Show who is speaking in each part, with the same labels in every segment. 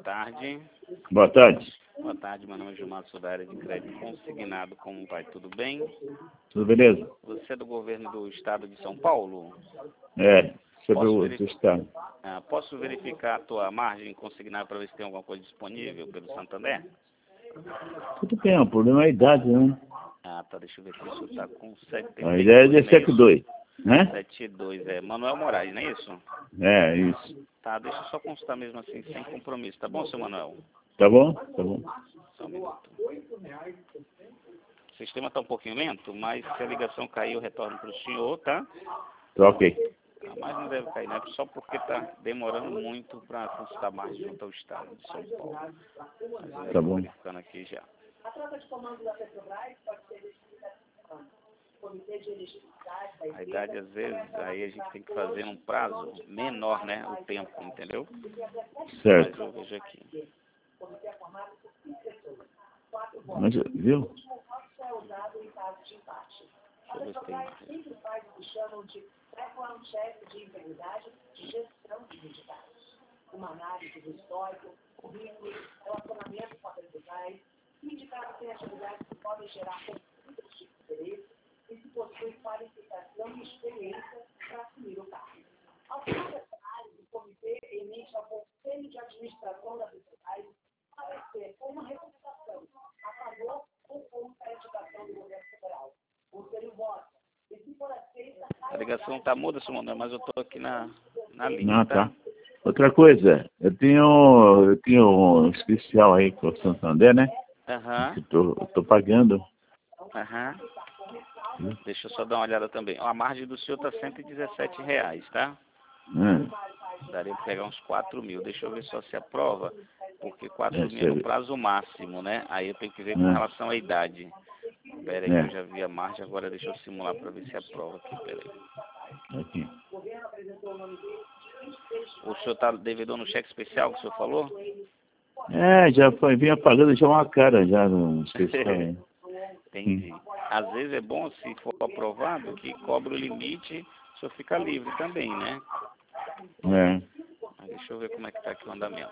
Speaker 1: tarde.
Speaker 2: Boa tarde.
Speaker 1: Boa tarde, meu nome é Gilmar, sou da área de crédito consignado. Como vai? Tudo bem?
Speaker 2: Tudo beleza?
Speaker 1: Você é do governo do estado de São Paulo?
Speaker 2: Sobre o do estado.
Speaker 1: Posso verificar a tua margem consignada para ver se tem alguma coisa disponível pelo Santander?
Speaker 2: Tudo bem, o problema é a idade, né?
Speaker 1: Tá, deixa eu ver se isso está com 72.
Speaker 2: A ideia é de 72, né?
Speaker 1: 72, Manuel Moraes, não é isso?
Speaker 2: É, isso.
Speaker 1: Tá, deixa eu só consultar mesmo assim, sem compromisso, tá bom, seu Manuel?
Speaker 2: Tá bom? Tá bom.
Speaker 1: Só um minuto. O sistema está um pouquinho lento, mas se a ligação cair, eu retorno para o senhor, tá?
Speaker 2: Tá ok.
Speaker 1: Tá, mas não deve cair, né? Só porque está demorando muito para consultar mais junto ao estado de São Paulo. Mas eu
Speaker 2: Tá bom.
Speaker 1: verificando aqui já.
Speaker 3: A troca de comando da Petrobras pode ser decidida essa semana. O Comitê de Eletricidade da
Speaker 1: A idade, às vezes, aí a gente tem que fazer um prazo menor, né? O tempo, entendeu? Mas
Speaker 2: Certo.
Speaker 1: eu vejo aqui.
Speaker 3: O comitê é formado por 5 pessoas. 4
Speaker 2: Mas,
Speaker 3: votos.
Speaker 2: viu?
Speaker 3: O último voto só é usado em caso de empate. A
Speaker 1: Deixa eu ver se tem
Speaker 3: Petrobras
Speaker 1: mais.
Speaker 3: sempre faz o que chamam de background check de integridade de gestão de sindicatos. Uma análise do histórico, currículo, relacionamento com a Petrobras. Sindicatos têm atividades que podem gerar conflitos de interesse e se possui qualificação e experiência para assumir o cargo. Ao final dessa análise, o comitê emite ao Conselho de Administração da Petrobras parecer com uma recomendação a favor ou contra a indicação do governo federal. O Conselho vota. E se for aceita,
Speaker 1: A ligação tá muda, seu Manuel, mas eu tô aqui na linha,
Speaker 2: Ah, tá. Outra coisa, eu tenho um especial aí com o Santander, né?
Speaker 1: Aham.
Speaker 2: Que eu tô pagando.
Speaker 1: Aham. Deixa eu só dar uma olhada também. Ó, a margem do senhor tá R$117, tá? Daria para pegar uns 4 mil. Deixa eu ver só se aprova, porque 4 mil é no prazo máximo, né? Aí eu tenho que ver com relação à idade. Pera aí que eu já vi a margem, agora deixa eu simular para ver se aprova aqui, pera aí.
Speaker 2: Aqui.
Speaker 1: O senhor tá devedor no cheque especial que o senhor falou?
Speaker 2: Já foi, vinha pagando já uma cara já no especial aí.
Speaker 1: Entendi. Às vezes é bom, se for aprovado, que cobre o limite, o senhor fica livre também, né? Mas deixa eu ver como é que tá aqui o andamento.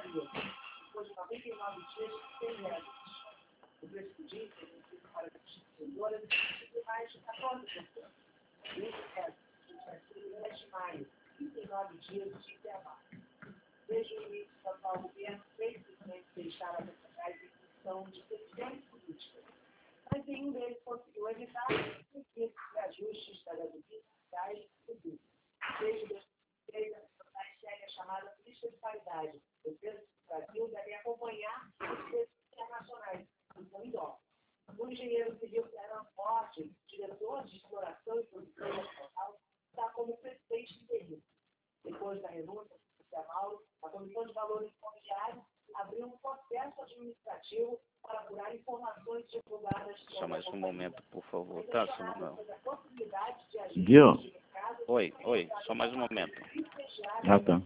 Speaker 3: Desde o início do atual governo, 3 presidentes deixaram a Petrobras em função de decisões políticas. Mas nenhum deles conseguiu evitar os ajustes da gasolina e do Desde 2003, a Petrobras segue a chamada política de paridade. O preço do Brasil deve acompanhar os preços internacionais, então em dólar. O engenheiro civil Fernando Forte, diretor de exploração e produção nacional, está como presidente interino. Depois da renúncia do Mauro, a Comissão de Valores Imobiliários abriu um processo administrativo para apurar informações divulgadas.
Speaker 1: Só mais um momento, por favor, tá, seu Manuel?
Speaker 2: Viu?
Speaker 1: Oi, só mais um momento.
Speaker 2: Ah, tá.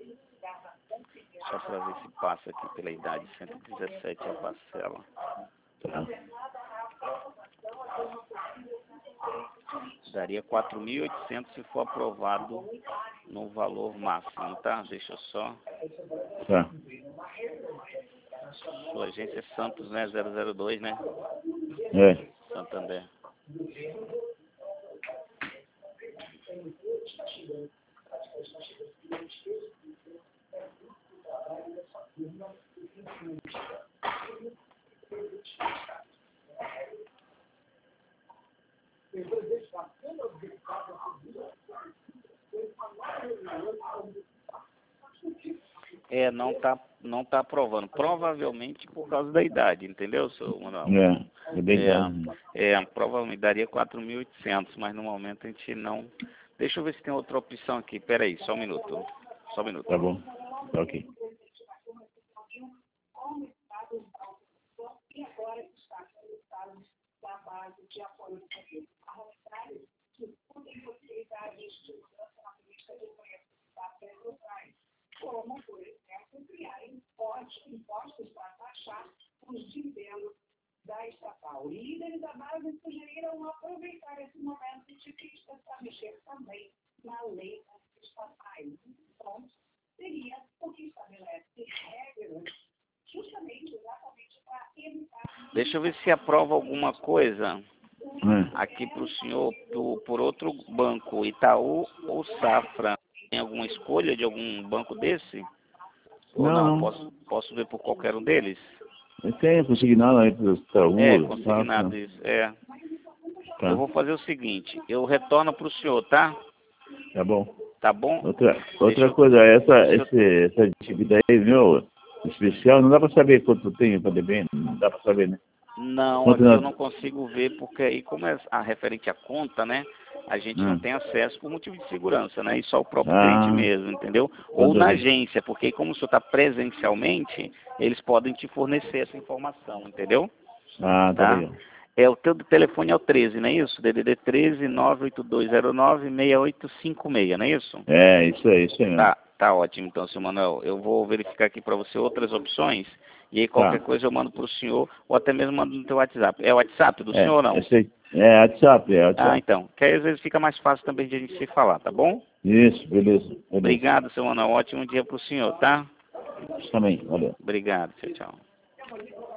Speaker 1: Só para ver se passa aqui pela idade, 117 a parcela.
Speaker 2: Tá.
Speaker 1: Daria 4.800 se for aprovado no valor máximo, tá? Deixa eu só.
Speaker 2: Tá.
Speaker 1: Sua agência é Santos, né? 002, né? Santander. Não tá aprovando. Provavelmente por causa da idade, entendeu, seu Manuel?
Speaker 2: É bem idade.
Speaker 1: Provavelmente daria 4.800, mas no momento a gente não... Deixa eu ver se tem outra opção aqui. Pera aí, só um minuto.
Speaker 2: Tá bom. Tá ok.
Speaker 3: E agora está resultado da base de apoio do governo. Arroz que discutem possibilidades de mudança na política de preços da Petrobras, como, por exemplo, criar impostos para taxar os dividendos da estatal. Líderes da base sugeriram aproveitar esse momento de críticas para mexer também na lei das estatais. Pontos seria o que estabelece regras justamente exatamente para evitar.
Speaker 1: Deixa eu ver se aprova alguma coisa aqui para o senhor por outro banco, Itaú ou Safra. Tem alguma escolha de algum banco desse? Ou não? Posso ver por qualquer um deles?
Speaker 2: Tem consignado aí para o Itaú.
Speaker 1: Consignado isso,
Speaker 2: Tá.
Speaker 1: Eu vou fazer o seguinte, eu retorno para o senhor, tá?
Speaker 2: Tá bom.
Speaker 1: Tá bom?
Speaker 2: Outra coisa, essa dívida aí, meu, especial, não dá para saber quanto tem para dever, não dá para saber, né?
Speaker 1: Não,
Speaker 2: Quanto
Speaker 1: aqui eu não consigo ver, porque aí como é a referente à conta, né? A gente não tem acesso por motivo de segurança, né? E só o próprio cliente mesmo, entendeu? Ou na agência, porque aí como o senhor está presencialmente, eles podem te fornecer essa informação, entendeu?
Speaker 2: Tá legal.
Speaker 1: O teu telefone é o 13, não é isso? DDD 13 98209 6856, não é isso?
Speaker 2: Isso aí mesmo.
Speaker 1: Tá ótimo então, senhor Manuel. Eu vou verificar aqui para você outras opções e aí qualquer coisa eu mando para o senhor ou até mesmo mando no teu WhatsApp. É o WhatsApp do senhor ou não?
Speaker 2: WhatsApp.
Speaker 1: Então, que aí às vezes fica mais fácil também de a gente se falar, tá bom?
Speaker 2: Isso, beleza.
Speaker 1: Obrigado, senhor Manuel. Ótimo dia para o senhor, tá?
Speaker 2: Também, valeu.
Speaker 1: Obrigado, tchau.